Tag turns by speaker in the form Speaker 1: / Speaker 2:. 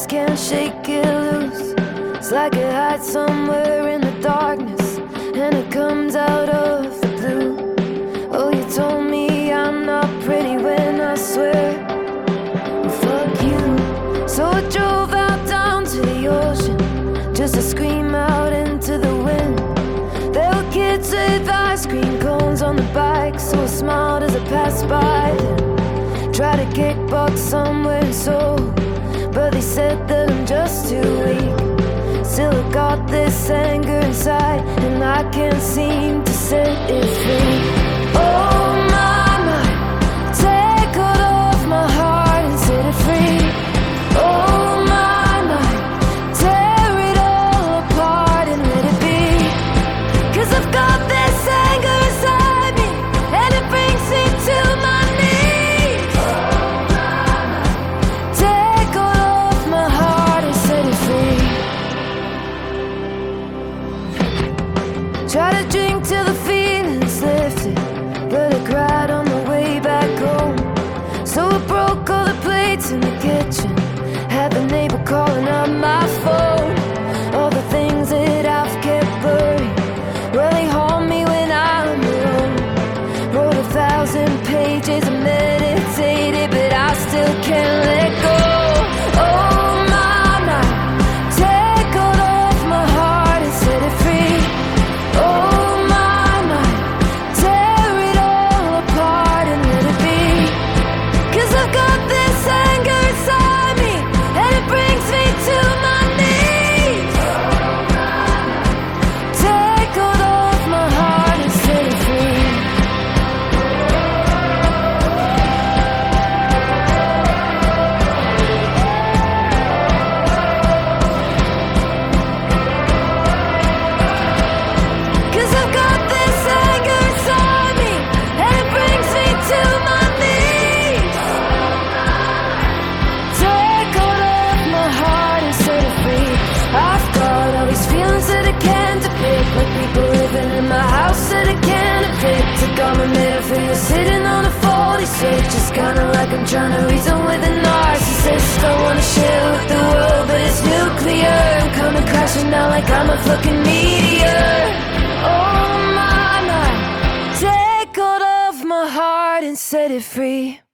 Speaker 1: can't shake it loose. It's like it hides somewhere in the darkness, and it comes out of the blue. Oh, you told me I'm not pretty when I swear, well, fuck you. So I drove out down to the ocean just to scream out into the wind. There were kids with ice cream cones on the bike, so I smiled as I passed by them. Tried to kickbox somewhere in Seoul, but they said that I'm just too weak. Still I got this anger inside, and I can't seem to set it free. Oh mama, take hold of my heart and set it free. Oh mama, tear it all apart and let it be. 'Cause I've got this anger inside me, and it brings me to my knees. Oh mama, take hold of my heart and set it free. Try to drink till the feeling's lifted, but I cried on the way back home. So I broke all the plates in the kitchen, had the neighbor calling up my phone. All the things that I've kept buried, well, they haunt me when I'm alone. Wrote 1,000 pages and meditated, but I still can't let go. Oh mama, take hold of my heart and set it free. Oh mama, tear it all apart and let it be. 'Cause I've got this anger inside me, and it brings me to my knees. Take hold of my heart and set it free. Cause I've got this anger inside me, and it brings me to my knees. Take hold of my heart and set it free. I've got all these feelings that I can't depict, like people living in my house that I can't evict. Took all my middle finger sitting on a 46, just kinda like I'm trying to reason with a narcissist. I wanna share with the world, but it's nuclear. I'm coming crashing down like I'm a fucking meteor. Oh mama, take hold of my heart and set it free.